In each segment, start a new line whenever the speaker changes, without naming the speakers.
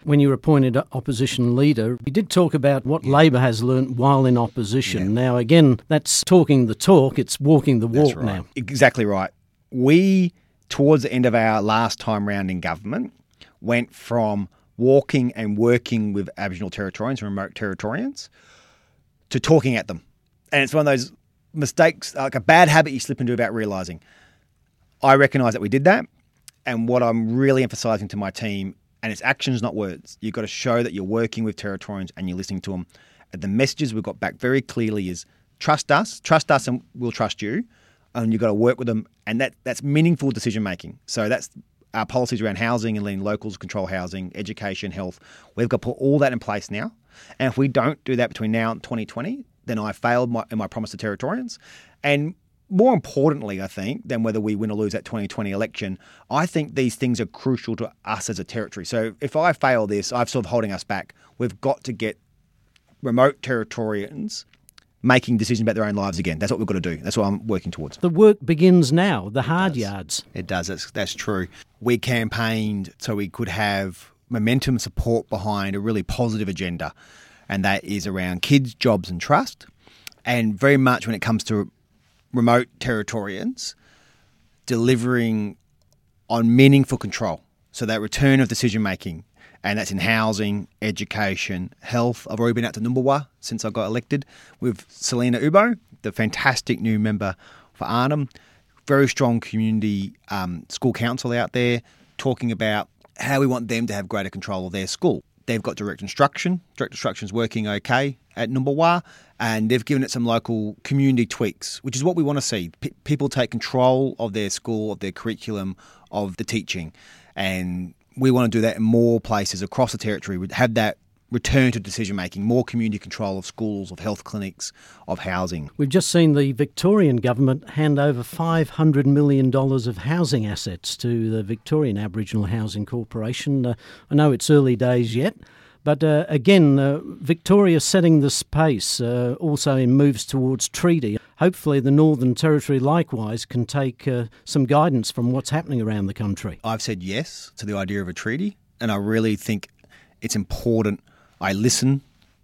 When you were appointed opposition leader, you did talk about what Labor has learnt while in opposition. Yeah. Now, again, that's talking the talk, it's walking the walk now.
Exactly right. We, towards the end of our last time round in government, went from walking and working with Aboriginal Territorians and remote Territorians to talking at them. And it's one of those mistakes, like a bad habit you slip into without realising. I recognise that we did that. And what I'm really emphasising to my team, and it's actions, not words. You've got to show that you're working with Territorians and you're listening to them. And the messages we've got back very clearly is trust us and we'll trust you. And you've got to work with them. And that's meaningful decision making. So that's our policies around housing and letting locals control housing, education, health. We've got to put all that in place now. And if we don't do that between now and 2020, then I failed in my promise to Territorians. And more importantly, I think, than whether we win or lose that 2020 election, I think these things are crucial to us as a territory. So if I fail this, I'm sort of holding us back. We've got to get remote Territorians making decisions about their own lives again. That's what we've got to do. That's what I'm working towards.
The work begins now, the hard yards.
It does. That's true. We campaigned so we could have momentum support behind a really positive agenda, and that is around kids, jobs and trust. And very much when it comes to remote Territorians, delivering on meaningful control. So that return of decision making, and that's in housing, education, health. I've already been out to Numbulwar since I got elected with Selena Ubo, the fantastic new member for Arnhem. Very strong community school council out there talking about how we want them to have greater control of their school. They've got direct instruction. Direct instruction is working okay at Numbulwar, and they've given it some local community tweaks, which is what we want to see. People take control of their school, of their curriculum, of the teaching. And we want to do that in more places across the territory. We'd have that return to decision-making, more community control of schools, of health clinics, of housing.
We've just seen the Victorian government hand over $500 million of housing assets to the Victorian Aboriginal Housing Corporation. I know it's early days yet, but again, Victoria setting the pace also in moves towards treaty. Hopefully the Northern Territory likewise can take some guidance from what's happening around the country.
I've said yes to the idea of a treaty, and I really think it's important I listen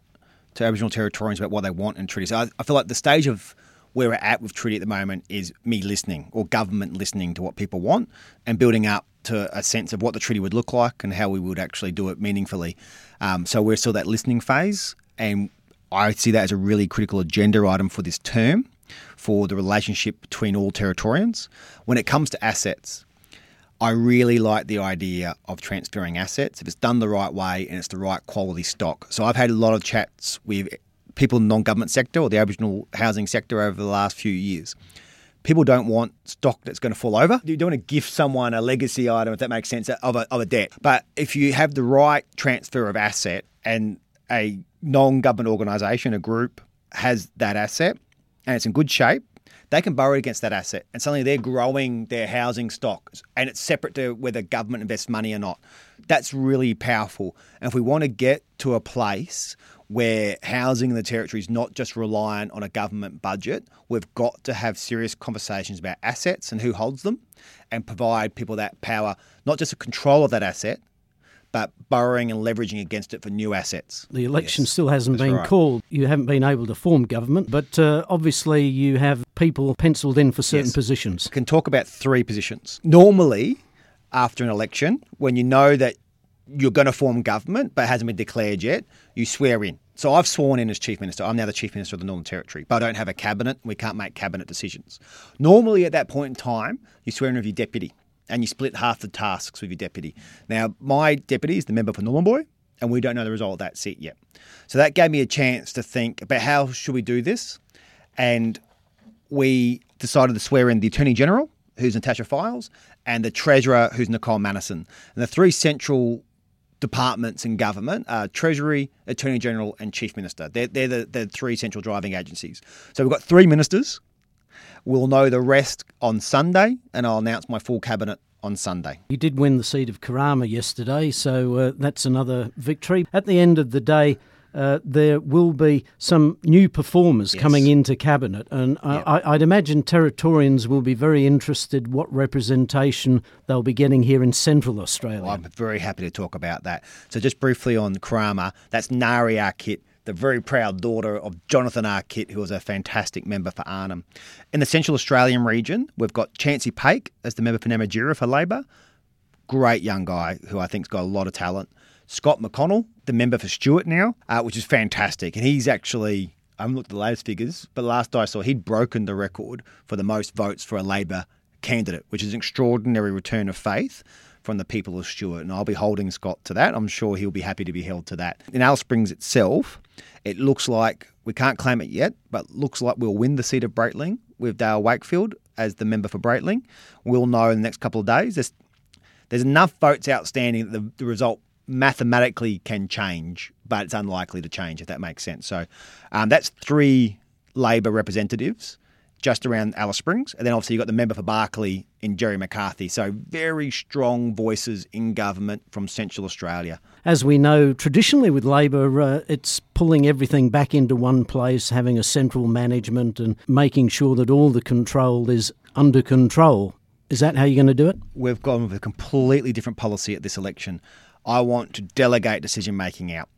to Aboriginal Territorians about what they want in treaty. So I feel like the stage of where we're at with treaty at the moment is me listening, or government listening to what people want and building up to a sense of what the treaty would look like and how we would actually do it meaningfully. So we're still that listening phase, and I see that as a really critical agenda item for this term, for the relationship between all Territorians. When it comes to assets, I really like the idea of transferring assets if it's done the right way and it's the right quality stock. So I've had a lot of chats with people in the non-government sector or the Aboriginal housing sector over the last few years. People don't want stock that's going to fall over. You don't want to gift someone a legacy item, if that makes sense, of a debt. But if you have the right transfer of asset and a non-government organisation, a group, has that asset and it's in good shape, they can borrow against that asset, and suddenly they're growing their housing stock, and it's separate to whether government invests money or not. That's really powerful. And if we want to get to a place where housing in the territory is not just reliant on a government budget, we've got to have serious conversations about assets and who holds them, and provide people that power, not just a control of that asset, but borrowing and leveraging against it for new assets.
The election still hasn't been called. You haven't been able to form government, but obviously you have people penciled in for certain positions.
I can talk about 3 positions. Normally, after an election, when you know that you're going to form government but it hasn't been declared yet, you swear in. So I've sworn in as Chief Minister. I'm now the Chief Minister of the Northern Territory, but I don't have a cabinet and we can't make cabinet decisions. Normally at that point in time, you swear in with your deputy, and you split half the tasks with your deputy. Now, my deputy is the member for Nhulunbuy, and we don't know the result of that seat yet. So that gave me a chance to think about how should we do this. And we decided to swear in the Attorney General, who's Natasha Files, and the Treasurer, who's Nicole Mannison. And the 3 central departments in government are Treasury, Attorney General and Chief Minister. They're the 3 central driving agencies. So we've got 3 ministers. We'll know the rest on Sunday, and I'll announce my full cabinet on Sunday.
You did win the seat of Karama yesterday, so that's another victory. At the end of the day, there will be some new performers
Yes.
coming into Cabinet, and I'd imagine Territorians will be very interested what representation they'll be getting here in Central Australia.
I'm very happy to talk about that. So just briefly on Kurrama, that's Nari Arkit, the very proud daughter of Jonathan Arkit, who was a fantastic member for Arnhem. In the Central Australian region, we've got Chancey Paik as the member for Namatjira for Labor. Great young guy who I think's got a lot of talent. Scott McConnell, the member for Stewart now, which is fantastic. And he's actually, I haven't looked at the latest figures, but last I saw, he'd broken the record for the most votes for a Labor candidate, which is an extraordinary return of faith from the people of Stewart. And I'll be holding Scott to that. I'm sure he'll be happy to be held to that. In Alice Springs itself, it looks like, we can't claim it yet, but looks like we'll win the seat of Breitling with Dale Wakefield as the member for Breitling. We'll know in the next couple of days. There's enough votes outstanding that the result mathematically can change, but it's unlikely to change, if that makes sense. So that's 3 Labor representatives just around Alice Springs. And then obviously you've got the member for Barkly in Jerry McCarthy. So very strong voices in government from Central Australia.
As we know, traditionally with Labor, it's pulling everything back into one place, having a central management and making sure that all the control is under control. Is that how you're going to do it?
We've gone with a completely different policy at this election. I want to delegate decision-making out.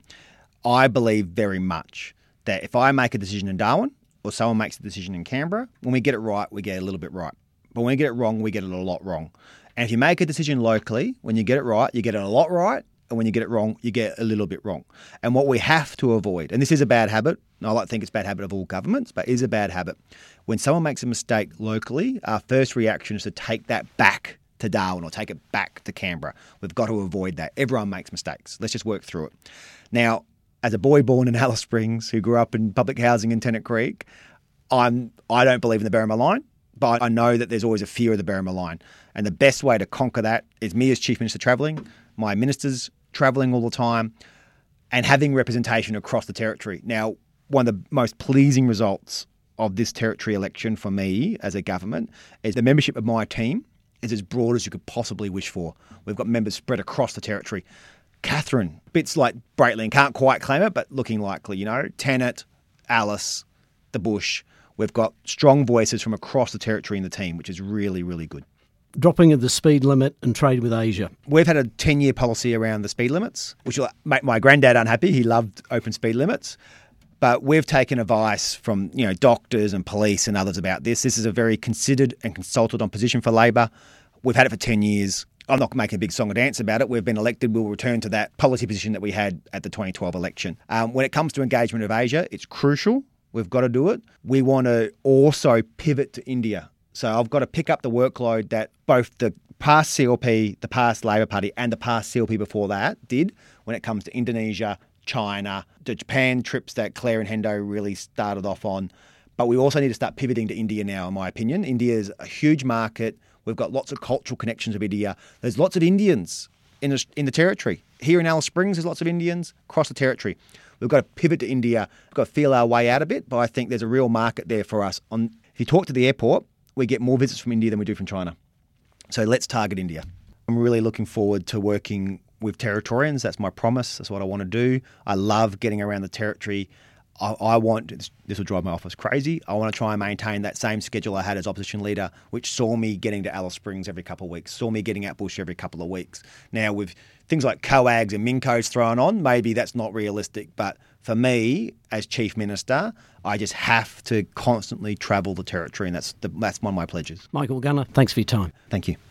I believe very much that if I make a decision in Darwin or someone makes a decision in Canberra, when we get it right, we get it a little bit right. But when we get it wrong, we get it a lot wrong. And if you make a decision locally, when you get it right, you get it a lot right. And when you get it wrong, you get a little bit wrong. And what we have to avoid, and this is a bad habit, and I like to think it's a bad habit of all governments, but it is a bad habit. When someone makes a mistake locally, our first reaction is to take that back to Darwin or take it back to Canberra. We've got to avoid that. Everyone makes mistakes. Let's just work through it. Now, as a boy born in Alice Springs who grew up in public housing in Tennant Creek, I don't believe in the Berrima line, but I know that there's always a fear of the Berrima line. And the best way to conquer that is me as Chief Minister travelling, my ministers travelling all the time, and having representation across the territory. Now, one of the most pleasing results of this territory election for me as a government is the membership of my team is as broad as you could possibly wish for. We've got members spread across the territory. Catherine, bits like Breitling, can't quite claim it, but looking likely, Tennant, Alice, the Bush. We've got strong voices from across the territory in the team, which is really, really good.
Dropping of the speed limit and trade with Asia.
We've had a 10-year policy around the speed limits, which will make my granddad unhappy. He loved open speed limits. But we've taken advice from doctors and police and others about this. This is a very considered and consulted on position for Labor. We've had it for 10 years. I'm not making a big song and dance about it. We've been elected. We'll return to that policy position that we had at the 2012 election. When it comes to engagement of Asia, it's crucial. We've got to do it. We want to also pivot to India. So I've got to pick up the workload that both the past CLP, the past Labor Party, and the past CLP before that did when it comes to Indonesia, China, the Japan trips that Claire and Hendo really started off on. But we also need to start pivoting to India now, in my opinion. India is a huge market. We've got lots of cultural connections with India. There's lots of Indians in the territory. Here in Alice Springs, there's lots of Indians across the territory. We've got to pivot to India. We've got to feel our way out a bit, but I think there's a real market there for us. If you talk to the airport, we get more visits from India than we do from China. So let's target India. I'm really looking forward to working with Territorians. That's my promise. That's what I want to do. I love getting around the territory. I want, this will drive my office crazy, I want to try and maintain that same schedule I had as opposition leader, which saw me getting to Alice Springs every couple of weeks, saw me getting out bush every couple of weeks. Now, with things like COAGs and MINCOs thrown on, maybe that's not realistic. But for me, as Chief Minister, I just have to constantly travel the territory, and that's one of my pledges.
Michael Gunner, thanks for your time.
Thank you.